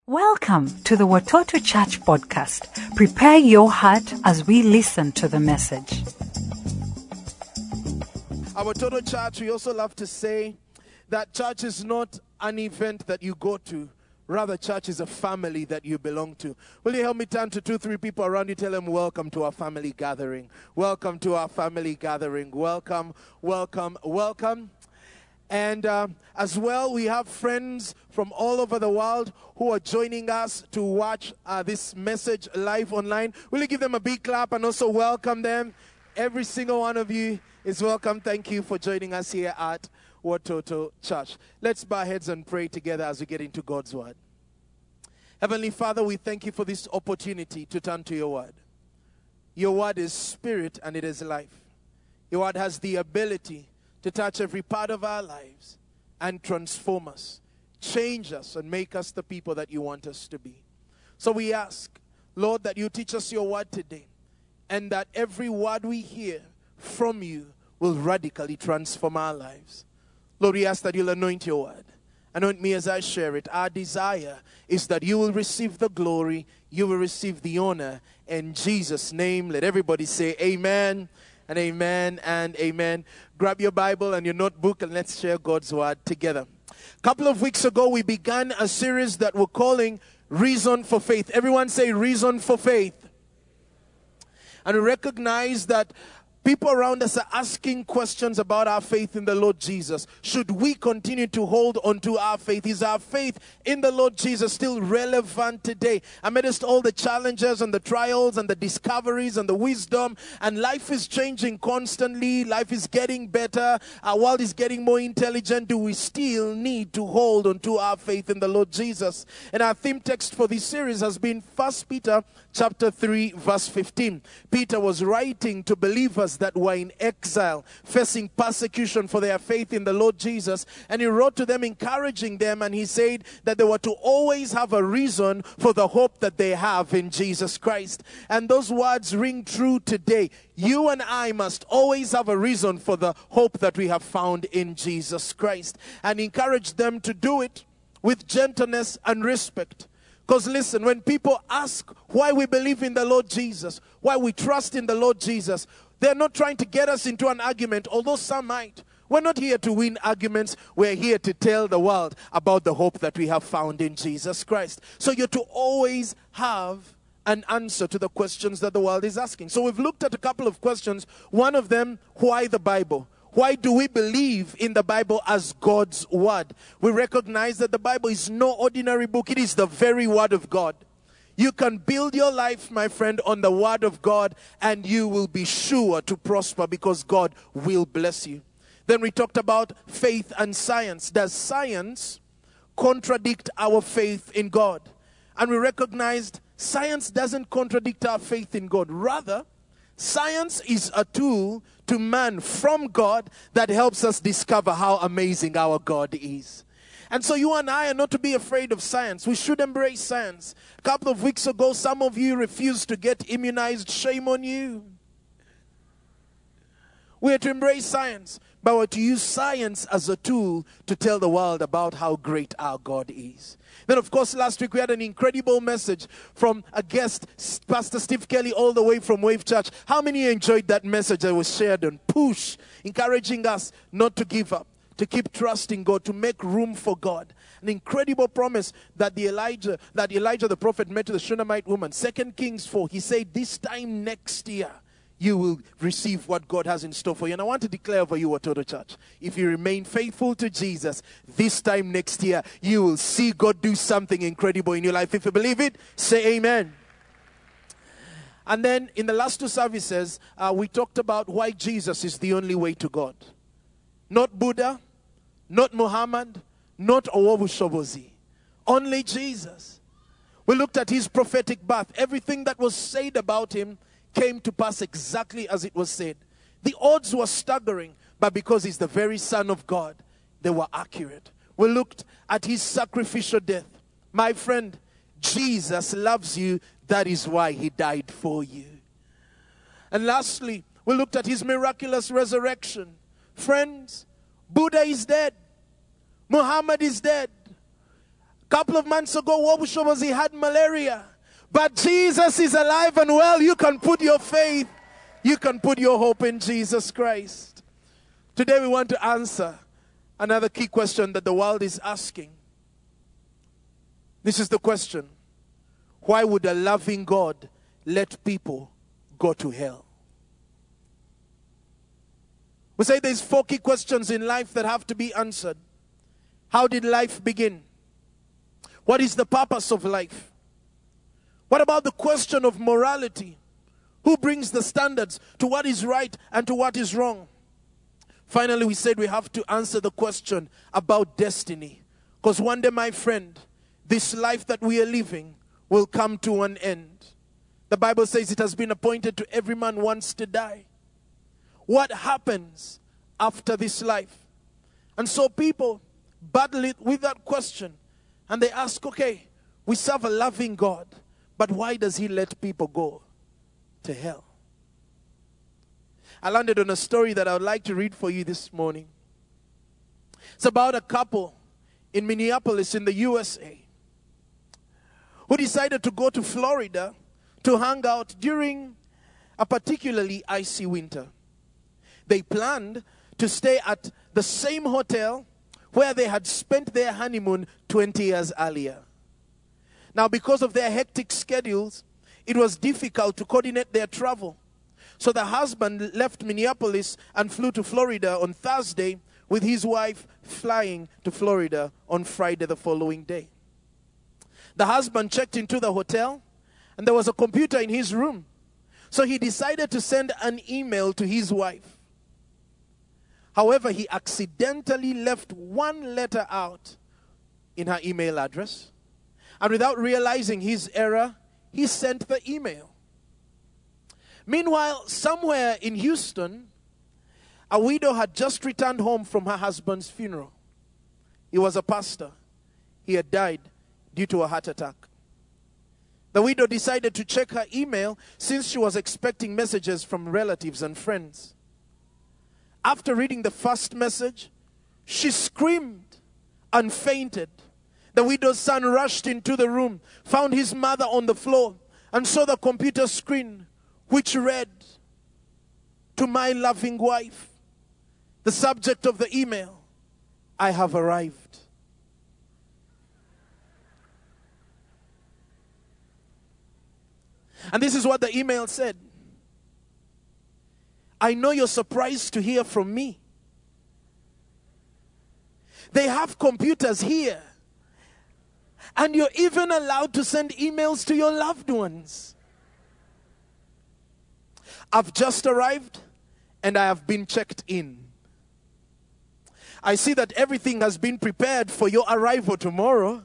Welcome to the Watoto Church podcast. Prepare your heart as we listen to the message. Our Watoto Church, we also love to say that church is not an event that you go to. Rather, church is a family that you belong to. Will you help me turn to 2-3 people around you? Tell them, welcome to our family gathering. Welcome to our family gathering. Welcome, welcome, welcome. And as well, we have friends from all over the world who are joining us to watch this message live online. Will you give them a big clap and also welcome them? Every single one of you is welcome. Thank you for joining us here at Watoto Church. Let's bow our heads and pray together as we get into God's Word. Heavenly Father, we thank you for this opportunity to turn to your Word. Your Word is spirit and it is life. Your Word has the ability to touch every part of our lives and transform us, change us, and make us the people that you want us to be. So we ask, Lord, that you teach us your word today, and that every word we hear from you will radically transform our lives. Lord, we ask that you'll anoint your word. Anoint me as I share it. Our desire is that you will receive the glory, you will receive the honor. In Jesus' name, let everybody say amen. And amen and amen. Grab your Bible and your notebook and let's share God's word together. A couple of weeks ago, we began a series that we're calling Reason for Faith. Everyone say Reason for Faith. And we recognize that people around us are asking questions about our faith in the Lord Jesus. Should we continue to hold on to our faith? Is our faith in the Lord Jesus still relevant today? Amidst all the challenges and the trials and the discoveries and the wisdom, and life is changing constantly, life is getting better, our world is getting more intelligent, do we still need to hold on to our faith in the Lord Jesus? And our theme text for this series has been 1 Peter chapter 3 verse 15. Peter was writing to believers that were in exile, facing persecution for their faith in the Lord Jesus. And he wrote to them, encouraging them, and he said that they were to always have a reason for the hope that they have in Jesus Christ. And those words ring true today. You and I must always have a reason for the hope that we have found in Jesus Christ. And encourage them to do it with gentleness and respect. Because listen, when people ask why we believe in the Lord Jesus, why we trust in the Lord Jesus, they're not trying to get us into an argument, although some might. We're not here to win arguments. We're here to tell the world about the hope that we have found in Jesus Christ. So you're to always have an answer to the questions that the world is asking. So we've looked at a couple of questions. One of them, why the Bible? Why do we believe in the Bible as God's word? We recognize that the Bible is no ordinary book. It is the very word of God. You can build your life, my friend, on the word of God, and you will be sure to prosper because God will bless you. Then we talked about faith and science. Does science contradict our faith in God? And we recognized science doesn't contradict our faith in God. Rather, science is a tool to man from God that helps us discover how amazing our God is. And so you and I are not to be afraid of science. We should embrace science. A couple of weeks ago, some of you refused to get immunized. Shame on you. We are to embrace science, but we're to use science as a tool to tell the world about how great our God is. Then, of course, last week we had an incredible message from a guest, Pastor Steve Kelly, all the way from Wave Church. How many enjoyed that message that was shared on Push, encouraging us not to give up, to keep trusting God, to make room for God? An incredible promise that Elijah the prophet made to the Shunammite woman. 2 Kings 4, he said, this time next year, you will receive what God has in store for you. And I want to declare over you, Watoto Church, if you remain faithful to Jesus, this time next year, you will see God do something incredible in your life. If you believe it, say amen. And then in the last two services, we talked about why Jesus is the only way to God. Not Buddha, not Muhammad, not Owobu Shobozi. Only Jesus. We looked at his prophetic birth. Everything that was said about him came to pass exactly as it was said. The odds were staggering, but because he's the very Son of God, they were accurate. We looked at his sacrificial death. My friend, Jesus loves you. That is why he died for you. And lastly, we looked at his miraculous resurrection. Friends, Buddha is dead. Muhammad is dead. Couple of months ago, Wobushobozi had malaria. But Jesus is alive and well. You can put your faith, you can put your hope in Jesus Christ. Today we want to answer another key question that the world is asking. This is the question: why would a loving God let people go to hell? We say there's 4 key questions in life that have to be answered. How did life begin? What is the purpose of life? What about the question of morality? Who brings the standards to what is right and to what is wrong? Finally, we said we have to answer the question about destiny. Because one day, my friend, this life that we are living will come to an end. The Bible says it has been appointed to every man once to die. What happens after this life? And so people battle it with that question. And they ask, okay, we serve a loving God, but why does he let people go to hell? I landed on a story that I would like to read for you this morning. It's about a couple in Minneapolis in the USA who decided to go to Florida to hang out during a particularly icy winter. They planned to stay at the same hotel where they had spent their honeymoon 20 years earlier. Now, because of their hectic schedules, it was difficult to coordinate their travel. So the husband left Minneapolis and flew to Florida on Thursday, with his wife flying to Florida on Friday the following day. The husband checked into the hotel, and there was a computer in his room. So he decided to send an email to his wife. However, he accidentally left one letter out in her email address. And without realizing his error, he sent the email. Meanwhile, somewhere in Houston, a widow had just returned home from her husband's funeral. He was a pastor. He had died due to a heart attack. The widow decided to check her email since she was expecting messages from relatives and friends. After reading the first message, she screamed and fainted. The widow's son rushed into the room, found his mother on the floor, and saw the computer screen, which read, "To my loving wife." The subject of the email: "I have arrived." And this is what the email said: "I know you're surprised to hear from me. They have computers here, and you're even allowed to send emails to your loved ones. I've just arrived, and I have been checked in. I see that everything has been prepared for your arrival tomorrow.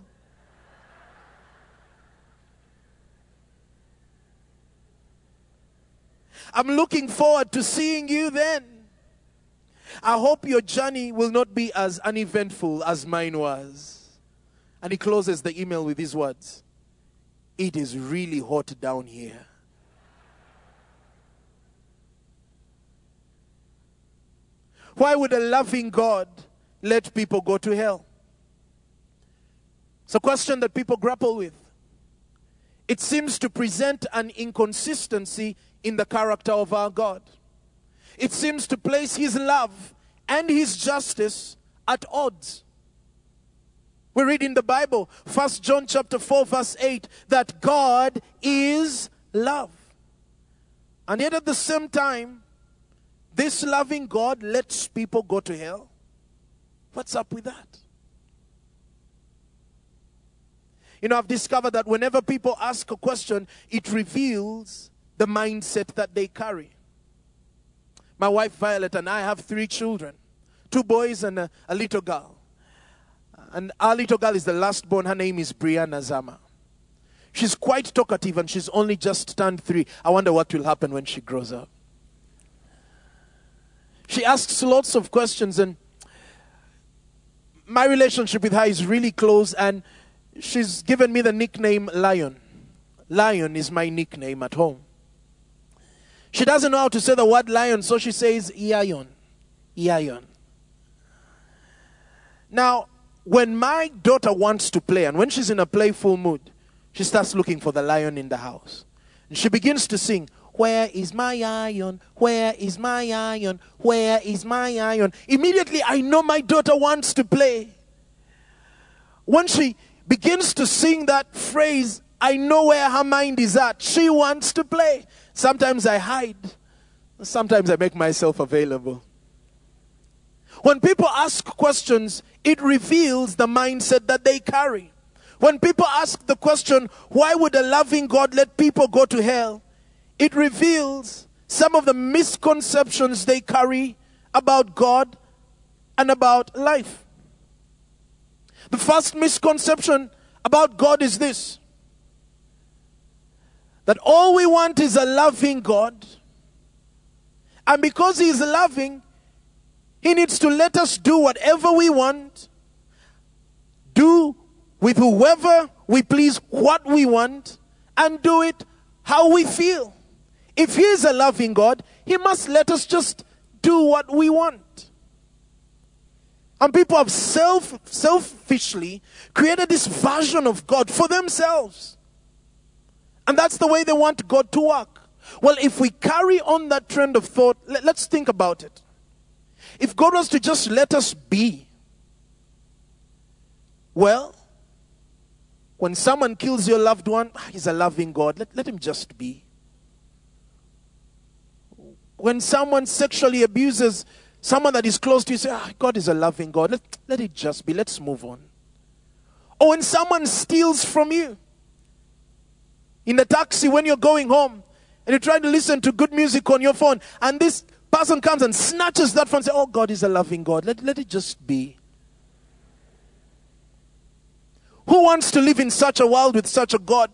I'm looking forward to seeing you then. I hope your journey will not be as uneventful as mine was." And he closes the email with these words: "It is really hot down here." Why would a loving God let people go to hell? It's a question that people grapple with. It seems to present an inconsistency in the character of our God. It seems to place his love and his justice at odds. We read in the Bible, 1 John chapter 4 verse 8, that God is love. And yet at the same time, this loving God lets people go to hell. What's up with that? You know, I've discovered that whenever people ask a question, it reveals the mindset that they carry. My wife Violet and I have 3 children, 2 boys and a little girl. And our little girl is the last born. Her name is Brianna Zama. She's quite talkative and she's only just turned 3. I wonder what will happen when she grows up. She asks lots of questions, and my relationship with her is really close, and she's given me the nickname Lion. Lion is my nickname at home. She doesn't know how to say the word lion, so she says Ion. Ion. Now, when my daughter wants to play, and when she's in a playful mood, she starts looking for the lion in the house. And she begins to sing, "Where is my iron? Where is my iron? Where is my iron?" Immediately, I know my daughter wants to play. When she begins to sing that phrase, I know where her mind is at. She wants to play. Sometimes I hide. Sometimes I make myself available. When people ask questions, it reveals the mindset that they carry. When people ask the question, why would a loving God let people go to hell? It reveals some of the misconceptions they carry about God and about life. The first misconception about God is this: that all we want is a loving God, and because He is loving, He needs to let us do whatever we want, do with whoever we please what we want, and do it how we feel. If He is a loving God, He must let us just do what we want. And people have selfishly created this version of God for themselves. And that's the way they want God to work. Well, if we carry on that trend of thought, let's think about it. If God was to just let us be, well, when someone kills your loved one, He's a loving God. Let Him just be. When someone sexually abuses someone that is close to you, say, God is a loving God. Let it just be. Let's move on. Or when someone steals from you, in the taxi when you're going home, and you're trying to listen to good music on your phone, and this person comes and snatches that phone and says, oh, God is a loving God. Let it just be. Who wants to live in such a world with such a God?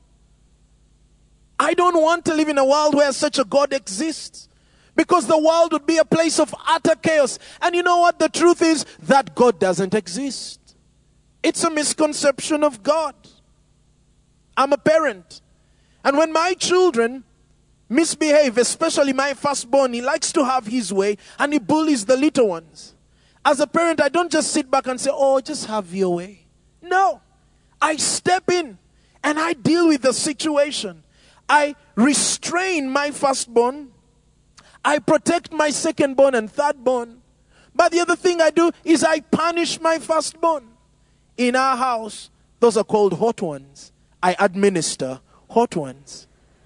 I don't want to live in a world where such a God exists, because the world would be a place of utter chaos. And you know what? The truth is that God doesn't exist. It's a misconception of God. I'm a parent. And when my children misbehave, especially my firstborn, he likes to have his way and he bullies the little ones. As a parent, I don't just sit back and say, oh, just have your way. No. I step in and I deal with the situation. I restrain my firstborn. I protect my secondborn and thirdborn. But the other thing I do is I punish my firstborn. In our house, those are called hot ones. I administer hot ones.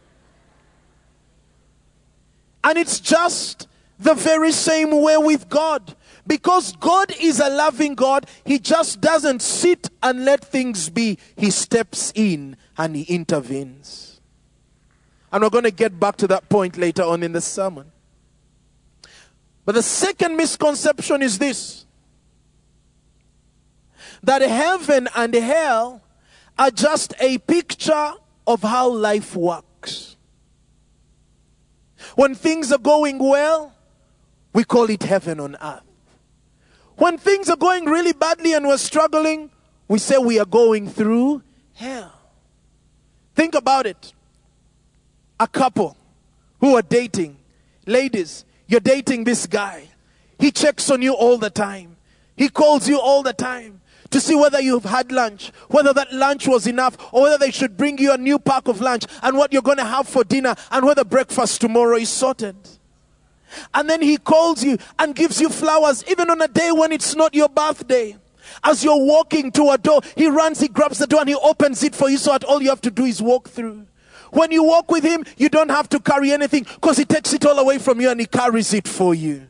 And it's just the very same way with God. Because God is a loving God, He just doesn't sit and let things be. He steps in and He intervenes. And we're going to get back to that point later on in the sermon. But the second misconception is this: that heaven and hell are just a picture of how life works. When things are going well, we call it heaven on earth. When things are going really badly and we're struggling, we say we are going through hell. Think about it. A couple who are dating. Ladies, you're dating this guy. He checks on you all the time. He calls you all the time to see whether you've had lunch, whether that lunch was enough, or whether they should bring you a new pack of lunch, and what you're going to have for dinner, and whether breakfast tomorrow is sorted. And then he calls you and gives you flowers even on a day when it's not your birthday. As you're walking to a door, he runs, he grabs the door and he opens it for you, so that all you have to do is walk through. When you walk with him, you don't have to carry anything, because he takes it all away from you and he carries it for you.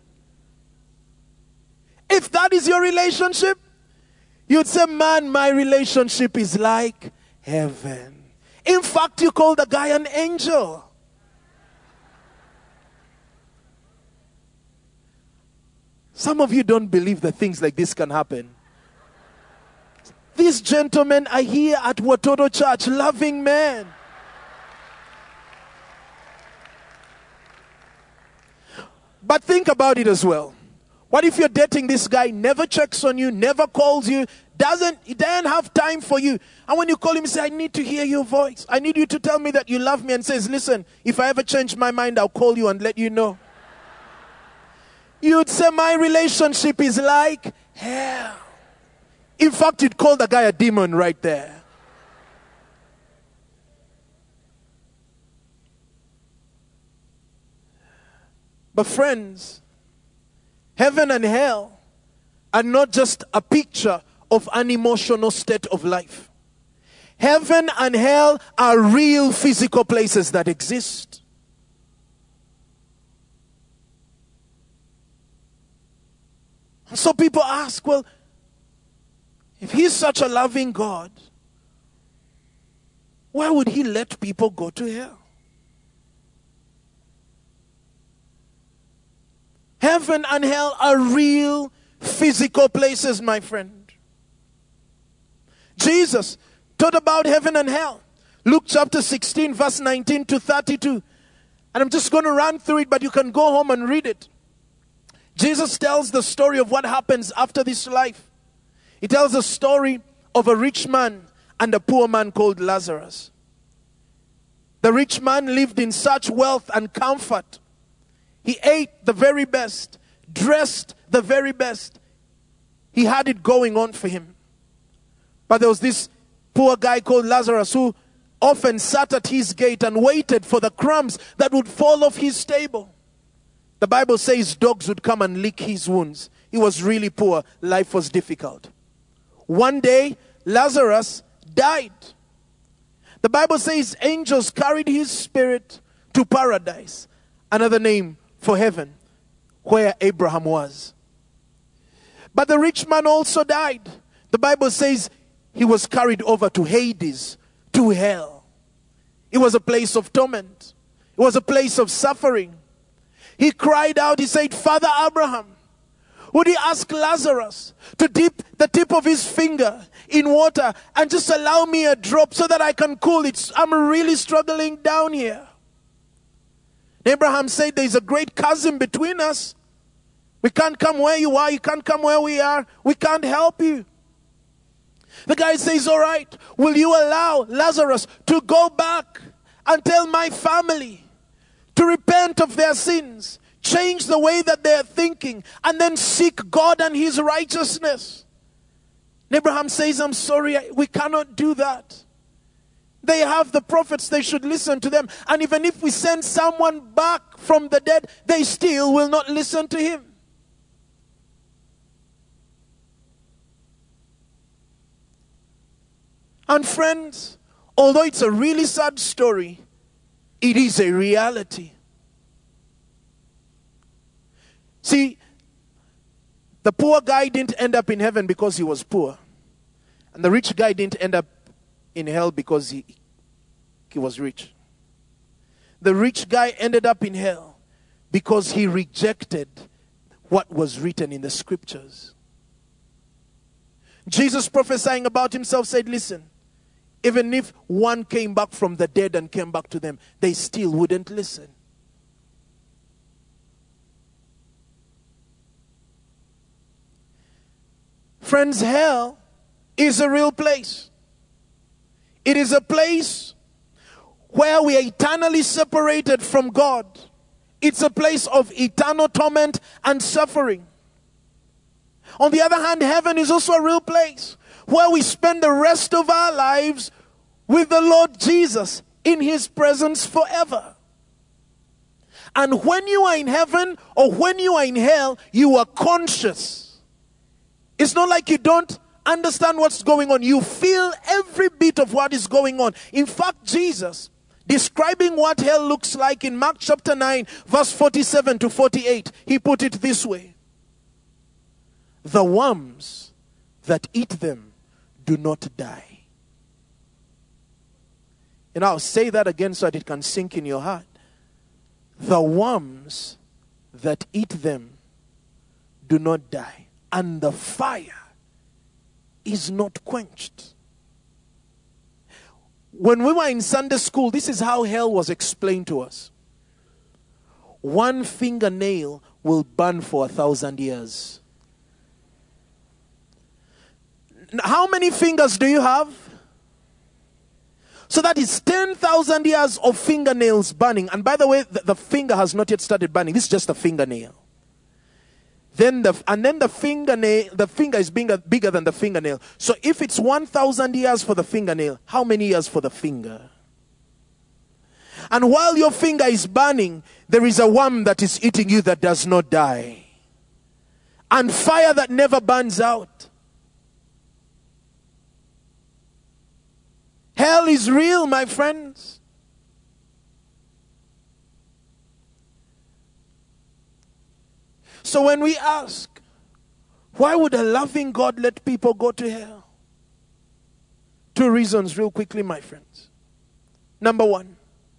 If that is your relationship, you'd say, man, my relationship is like heaven. In fact, you call the guy an angel. Some of you don't believe that things like this can happen. These gentlemen are here at Watoto Church, loving men. But think about it as well. What if you're dating this guy, never checks on you, never calls you, he doesn't have time for you. And when you call him, you say, I need to hear your voice. I need you to tell me that you love me, and says, listen, if I ever change my mind, I'll call you and let you know. You'd say, my relationship is like hell. In fact, you'd call the guy a demon right there. But friends, heaven and hell are not just a picture of an emotional state of life. Heaven and hell are real physical places that exist. So people ask, well, if he's such a loving God, why would he let people go to hell? Heaven and hell are real physical places, my friend. Jesus taught about heaven and hell. Luke chapter 16, verse 19 to 32. And I'm just going to run through it, but you can go home and read it. Jesus tells the story of what happens after this life. He tells the story of a rich man and a poor man called Lazarus. The rich man lived in such wealth and comfort. He ate the very best, dressed the very best. He had it going on for him. But there was this poor guy called Lazarus who often sat at his gate and waited for the crumbs that would fall off his table. The Bible says dogs would come and lick his wounds. He was really poor. Life was difficult. One day, Lazarus died. The Bible says angels carried his spirit to paradise, another name for heaven, where Abraham was. But the rich man also died. The Bible says he was carried over to Hades, to hell. It was a place of torment. It was a place of suffering. He cried out, he said, Father Abraham, would you ask Lazarus to dip the tip of his finger in water and just allow me a drop so that I can cool it? I'm really struggling down here. Abraham said, there's a great chasm between us. We can't come where you are. You can't come where we are. We can't help you. The guy says, all right, will you allow Lazarus to go back and tell my family to repent of their sins, change the way that they're thinking, and then seek God and his righteousness? And Abraham says, I'm sorry, we cannot do that. They have the prophets, they should listen to them. And even if we send someone back from the dead, they still will not listen to him. And friends, although it's a really sad story, it is a reality. See, the poor guy didn't end up in heaven because he was poor. And the rich guy didn't end up in hell because he was rich. The rich guy ended up in hell because he rejected what was written in the scriptures. Jesus, prophesying about himself, said, listen, even if one came back from the dead and came back to them, they still wouldn't listen. Friends, hell is a real place. It is a place where we are eternally separated from God. It's a place of eternal torment and suffering. On the other hand, heaven is also a real place where we spend the rest of our lives with the Lord Jesus in his presence forever. And when you are in heaven or when you are in hell, you are conscious. It's not like you don't understand what's going on. You feel every bit of what is going on. In fact, Jesus, describing what hell looks like in Mark chapter 9, verse 47 to 48, he put it this way. The worms that eat them do not die. And I'll say that again so that it can sink in your heart. The worms that eat them do not die, and the fire is not quenched. When we were in Sunday school, this is how hell was explained to us. One fingernail will burn for 1,000 years. How many fingers do you have? So that is 10,000 years of fingernails burning. And by the way, the finger has not yet started burning. This is just a fingernail. then the finger is bigger than the fingernail. So if it's 1,000 years for the fingernail, how many years for the finger? And while your finger is burning, there is a worm that is eating you that does not die. And fire that never burns out. Hell is real, my friends. So when we ask, why would a loving God let people go to hell? 2 reasons real quickly, my friends. Number 1,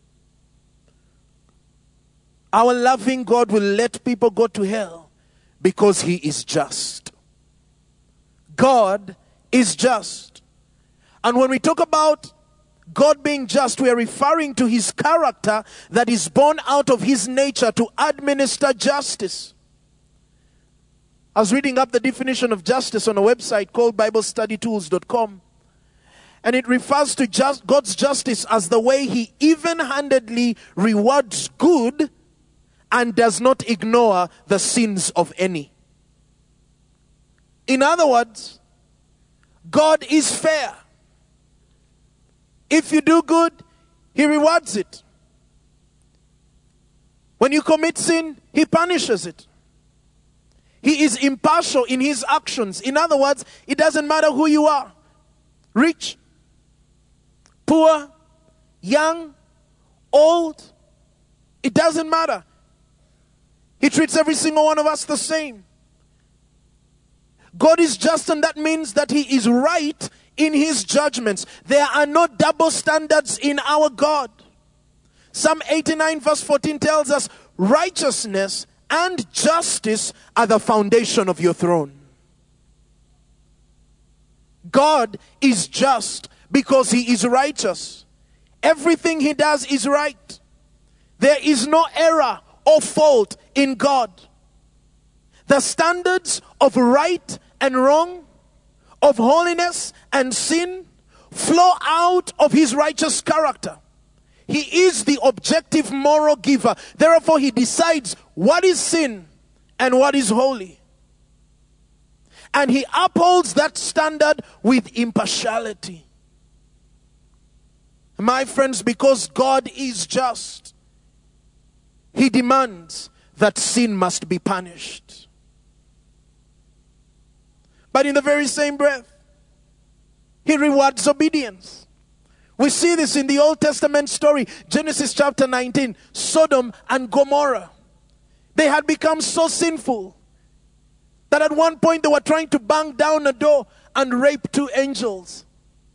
our loving God will let people go to hell because he is just. God is just. And when we talk about God being just, we are referring to his character that is born out of his nature to administer justice. I was reading up the definition of justice on a website called BibleStudyTools.com. And it refers to God's justice as the way he even-handedly rewards good and does not ignore the sins of any. In other words, God is fair. If you do good, he rewards it. When you commit sin, he punishes it. He is impartial in his actions. In other words, it doesn't matter who you are. Rich, poor, young, old. It doesn't matter. He treats every single one of us the same. God is just, and that means that he is right in his judgments. There are no double standards in our God. Psalm 89 verse 14 tells us, righteousness and justice are the foundation of your throne. God is just because he is righteous. Everything he does is right. There is no error or fault in God. The standards of right and wrong, of holiness and sin, flow out of his righteous character. He is the objective moral giver. Therefore, he decides what is sin and what is holy. And he upholds that standard with impartiality. My friends, because God is just, he demands that sin must be punished. But in the very same breath, he rewards obedience. We see this in the Old Testament story, Genesis chapter 19, Sodom and Gomorrah. They had become so sinful that at one point they were trying to bang down a door and rape 2 angels.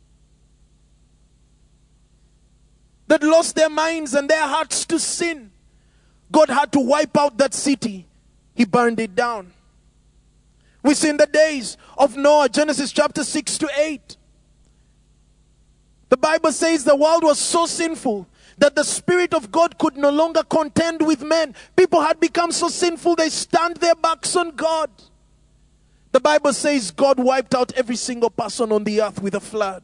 They'd lost their minds and their hearts to sin. God had to wipe out that city. He burned it down. We see in the days of Noah, Genesis chapter 6 to 8. The Bible says the world was so sinful that the Spirit of God could no longer contend with men. People had become so sinful they turned their backs on God. The Bible says God wiped out every single person on the earth with a flood.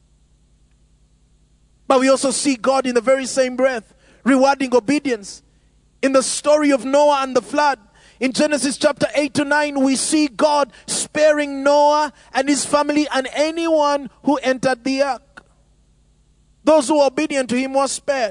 But we also see God in the very same breath rewarding obedience. In the story of Noah and the flood, in Genesis chapter 8 to 9, we see God sparing Noah and his family and anyone who entered the ark. Those who were obedient to him were spared.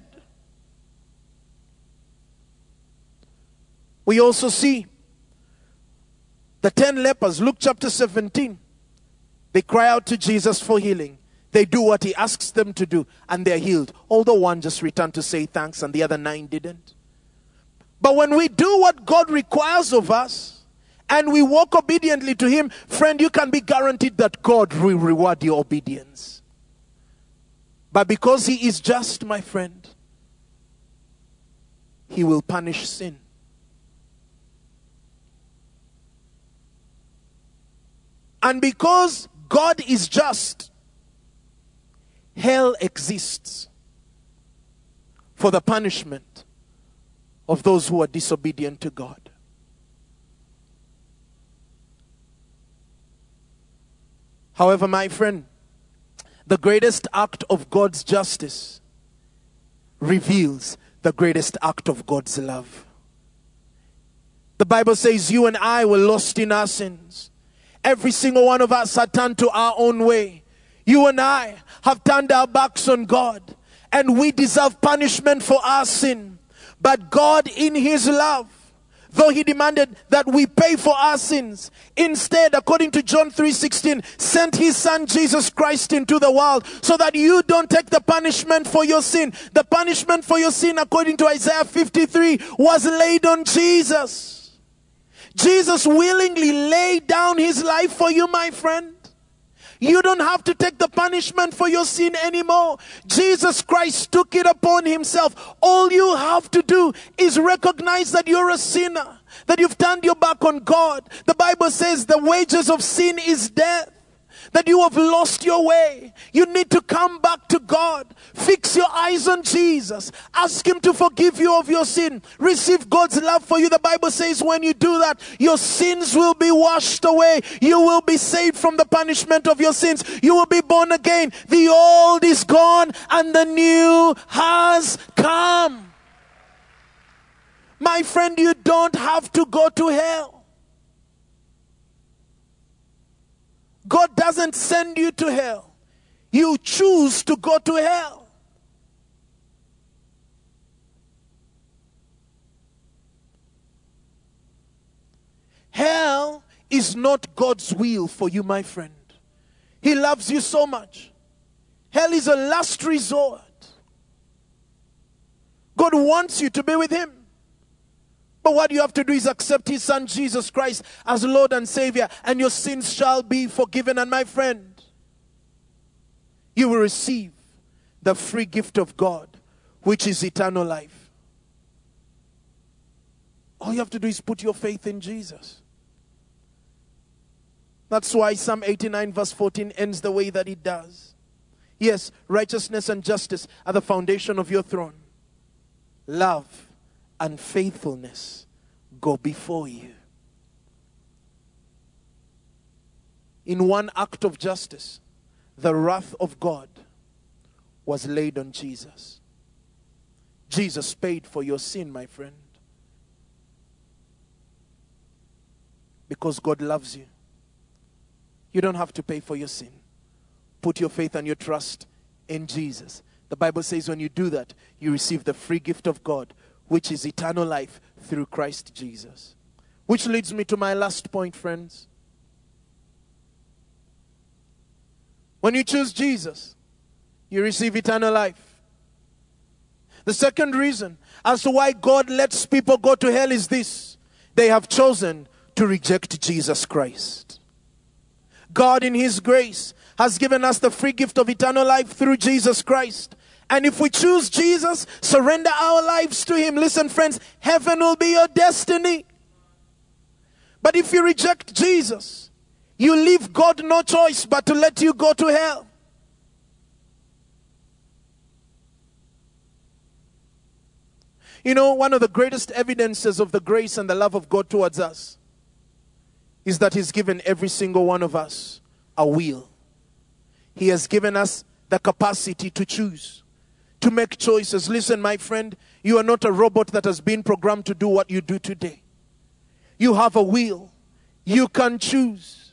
We also see the 10 lepers, Luke chapter 17. They cry out to Jesus for healing. They do what he asks them to do and they're healed. Although one just returned to say thanks and the other 9 didn't. But when we do what God requires of us and we walk obediently to him, friend, you can be guaranteed that God will reward your obedience. But because he is just, my friend, he will punish sin. And because God is just, hell exists for the punishment of those who are disobedient to God. However, my friend, the greatest act of God's justice reveals the greatest act of God's love. The Bible says you and I were lost in our sins. Every single one of us had turned to our own way. You and I have turned our backs on God, and we deserve punishment for our sin. But God, in His love, though He demanded that we pay for our sins, instead, according to John 3:16, sent His Son Jesus Christ into the world so that you don't take the punishment for your sin. The punishment for your sin, according to Isaiah 53, was laid on Jesus. Jesus willingly laid down His life for you, my friend. You don't have to take the punishment for your sin anymore. Jesus Christ took it upon Himself. All you have to do is recognize that you're a sinner, that you've turned your back on God. The Bible says the wages of sin is death, that you have lost your way. You need to come back to God. Fix your eyes on Jesus. Ask Him to forgive you of your sin. Receive God's love for you. The Bible says when you do that, your sins will be washed away. You will be saved from the punishment of your sins. You will be born again. The old is gone and the new has come. My friend, you don't have to go to hell. God doesn't send you to hell. You choose to go to hell. Hell is not God's will for you, my friend. He loves you so much. Hell is a last resort. God wants you to be with Him. But what you have to do is accept His Son Jesus Christ as Lord and Savior, and your sins shall be forgiven. And my friend, you will receive the free gift of God, which is eternal life. All you have to do is put your faith in Jesus. That's why Psalm 89 verse 14 ends the way that it does. Yes, righteousness and justice are the foundation of your throne. Love and faithfulness go before you. In one act of justice, the wrath of God was laid on Jesus. Jesus paid for your sin, my friend. Because God loves you. You don't have to pay for your sin. Put your faith and your trust in Jesus. The Bible says when you do that, you receive the free gift of God, which is eternal life through Christ Jesus. Which leads me to my last point, friends. When you choose Jesus, you receive eternal life. The second reason as to why God lets people go to hell is this: they have chosen to reject Jesus Christ. God in His grace has given us the free gift of eternal life through Jesus Christ. And if we choose Jesus, surrender our lives to Him, listen friends, heaven will be your destiny. But if you reject Jesus, you leave God no choice but to let you go to hell. You know, one of the greatest evidences of the grace and the love of God towards us is that He's given every single one of us a will. He has given us the capacity to choose, to make choices. Listen, my friend, you are not a robot that has been programmed to do what you do today. You have a will. You can choose.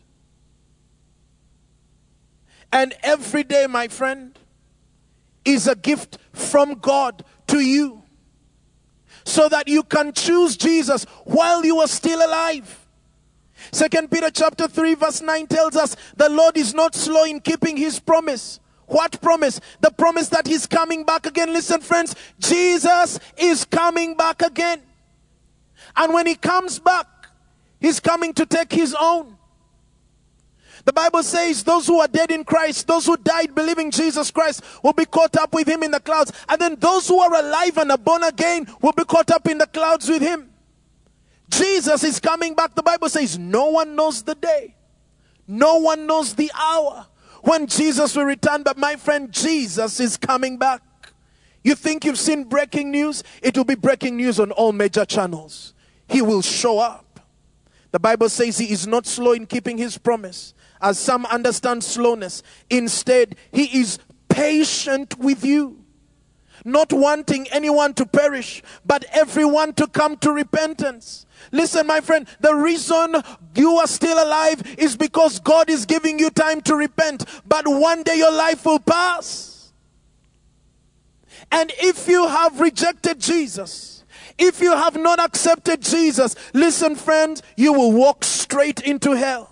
And every day, my friend, is a gift from God to you, so that you can choose Jesus while you are still alive. 2 Peter chapter 3 verse 9 tells us the Lord is not slow in keeping His promise. What promise? The promise that He's coming back again. Listen friends, Jesus is coming back again. And when He comes back, He's coming to take His own. The Bible says those who are dead in Christ, those who died believing Jesus Christ, will be caught up with Him in the clouds. And then those who are alive and are born again will be caught up in the clouds with Him. Jesus is coming back. The Bible says no one knows the day. No one knows the hour when Jesus will return. But my friend, Jesus is coming back. You think you've seen breaking news? It will be breaking news on all major channels. He will show up. The Bible says He is not slow in keeping His promise, as some understand slowness. Instead, He is patient with you. not wanting anyone to perish, but everyone to come to repentance. Listen, my friend, the reason you are still alive is because God is giving you time to repent. But one day your life will pass. And if you have rejected Jesus, if you have not accepted Jesus, listen, friends, you will walk straight into hell.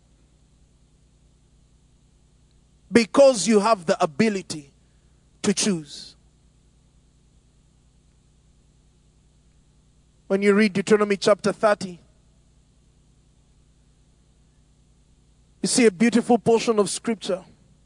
Because you have the ability to choose. When you read Deuteronomy chapter 30, you see a beautiful portion of scripture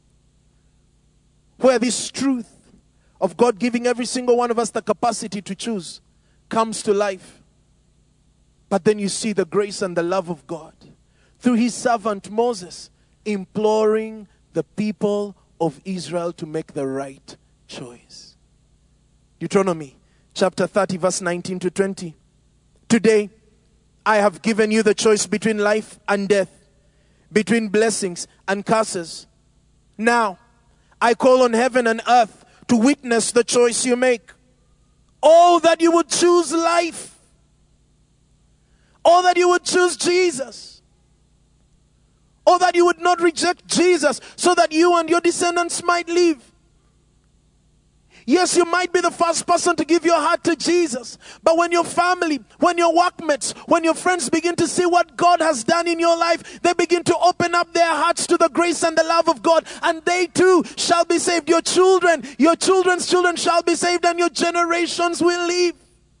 where this truth of God giving every single one of us the capacity to choose comes to life. But then you see the grace and the love of God through his servant Moses imploring the people of Israel to make the right choice. Deuteronomy chapter 30 verse 19 to 20. Today, I have given you the choice between life and death, between blessings and curses. Now, I call on heaven and earth to witness the choice you make. Oh, that you would choose life. Oh, that you would choose Jesus. Oh, that you would not reject Jesus so that you and your descendants might live. Yes, you might be the first person to give your heart to Jesus. But when your family, when your workmates, when your friends begin to see what God has done in your life, they begin to open up their hearts to the grace and the love of God. And they too shall be saved. Your children, your children's children shall be saved, and your generations will live.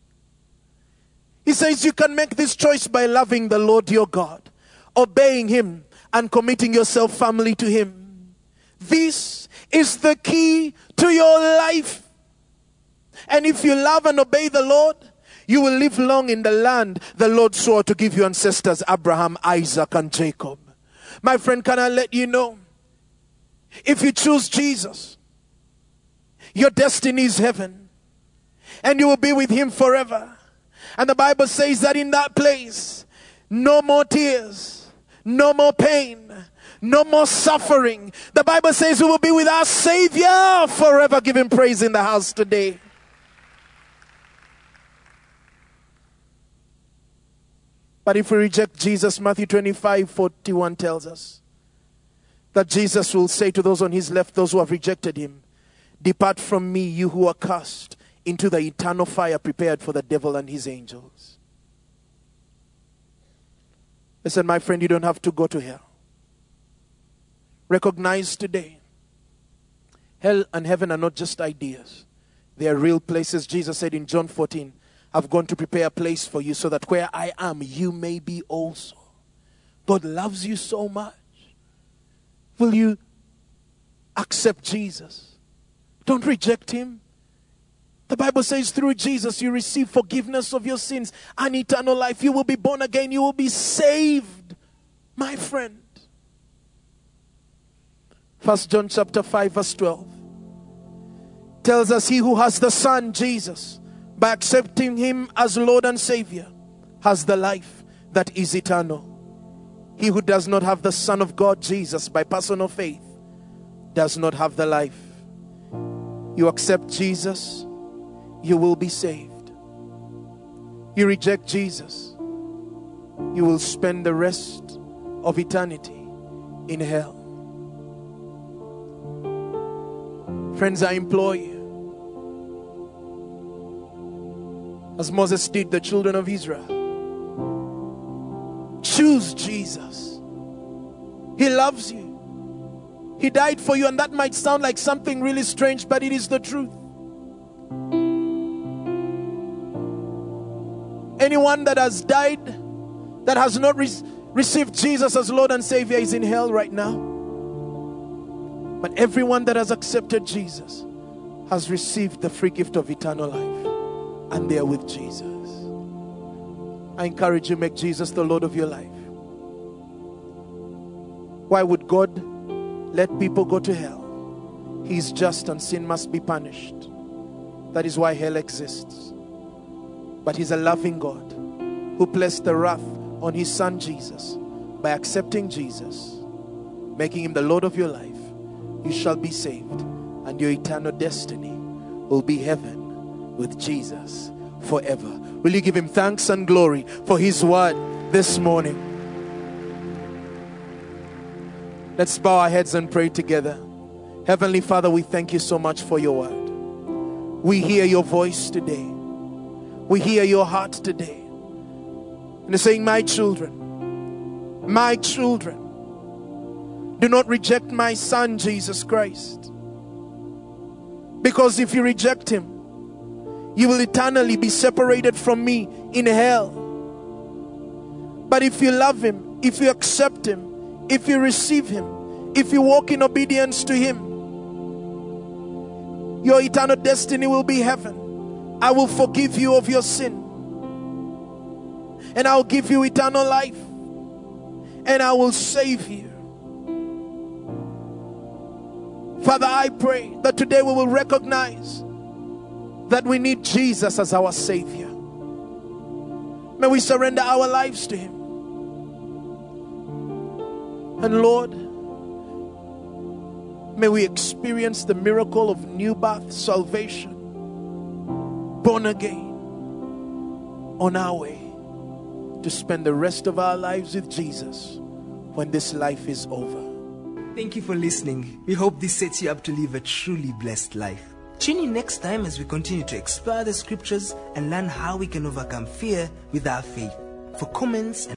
He says you can make this choice by loving the Lord your God, obeying him, and committing yourself firmly to him. This is the key to your life. And if you love and obey the Lord, you will live long in the land the Lord swore to give your ancestors Abraham, Isaac, and Jacob. My friend, can I let you know? If you choose Jesus, your destiny is heaven. And you will be with him forever. And the Bible says that in that place, no more tears, no more pain, no more suffering. The Bible says we will be with our Savior forever. Give him praise in the house today. But if we reject Jesus, Matthew 25:41 tells us that Jesus will say to those on his left, those who have rejected him, "Depart from me, you who are cast into the eternal fire prepared for the devil and his angels." Listen, my friend, you don't have to go to hell. Recognize today, hell and heaven are not just ideas. They are real places. Jesus said in John 14, "I've gone to prepare a place for you so that where I am, you may be also." God loves you so much. Will you accept Jesus? Don't reject him. The Bible says through Jesus you receive forgiveness of your sins and eternal life. You will be born again. You will be saved, my friend. 1 John chapter 5 verse 12 tells us he who has the Son, Jesus, by accepting him as Lord and Savior, has the life that is eternal. He who does not have the Son of God, Jesus, by personal faith, does not have the life. You accept Jesus, you will be saved. You reject Jesus, you will spend the rest of eternity in hell. Friends, I implore you, as Moses did the children of Israel, choose Jesus. He loves you. He died for you, and that might sound like something really strange, but it is the truth. Anyone that has died, that has not received Jesus as Lord and Savior, is in hell right now. But everyone that has accepted Jesus has received the free gift of eternal life, and they are with Jesus. I encourage you, make Jesus the Lord of your life. Why would God let people go to hell? He is just and sin must be punished. That is why hell exists. But he's a loving God who placed the wrath on his Son Jesus. By accepting Jesus, making him the Lord of your life, you shall be saved, and your eternal destiny will be heaven with Jesus forever. Will you give him thanks and glory for his word this morning? Let's bow our heads and pray together. Heavenly Father, we thank you so much for your word. We hear your voice today. We hear your heart today. And you're saying, my children, do not reject my son, Jesus Christ. Because if you reject him, you will eternally be separated from me in hell. But if you love him, if you accept him, if you receive him, if you walk in obedience to him, your eternal destiny will be heaven. I will forgive you of your sin, and I'll give you eternal life, and I will save you. Father, I pray that today we will recognize that we need Jesus as our Savior. May we surrender our lives to him. And Lord, may we experience the miracle of new birth, salvation, born again, on our way to spend the rest of our lives with Jesus when this life is over. Thank you for listening. We hope this sets you up to live a truly blessed life. Tune in next time as we continue to explore the scriptures and learn how we can overcome fear with our faith. For comments and